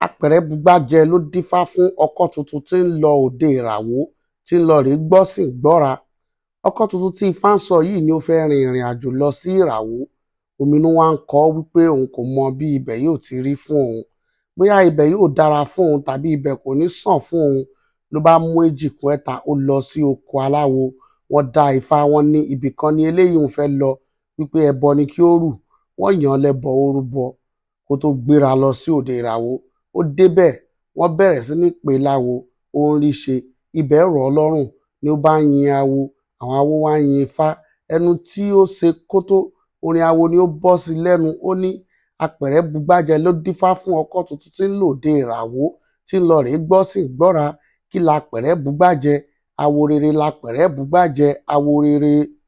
Apẹ̀rẹ̀-bùgbàjẹ ló dífá fún ọkọ tuntun tí ń lọ òde ìràwó tí ń lọ rèé gbọ́sìn gbọ́ra. Ọkọ tuntun tí ifá ń sọ yìí ni ó fẹ́ rin ìrìn àjò lọ sí ìràwó. Ominú wá ń kọ ọ́ wípé òun kò mọ bí ibẹ̀ yóò ti rí fún òun, bóyá ibẹ̀ yóò dára fún òun tàbí ibẹ̀ kò ní sàn fún òun. Ló bá mú èjì kún ẹ̀ta, ó lọ sí oko aláwo. Wọ́n dá ifá, wọ́n ní ibì kan ni eléyìí ń fẹ́ lọ, wípé ẹbọ ni kí ó rù. Wọ́n yàn án lẹ́bọ, ó rúbọ kó tó gbéra lọ sí òde ìràwó. Ó débẹ̀, wọ́n bẹ̀rẹ̀ sí ní pè é láwo, ó ń rí ṣe. Ibẹ̀ rọ̀ ọ́ lọ́rùn ni ó bá ń yin awo, àwọn awo wá ń yin ifá. Ẹnu tí ó ṣe kótó, orin awo ni ó bọ́ sí lẹ́nu. Ó ní apẹ̀rẹ̀-bùgbàjẹ ló dífá fún ọkọ tuntun tí ń lòde ìràwó tí ń lọ rèé gbọ́sìn gbọ́ra. Kí lapẹ̀rẹ̀-bùgbàjẹ? Awo rere lapẹ̀rẹ̀-bùgbàjẹ, awo rere.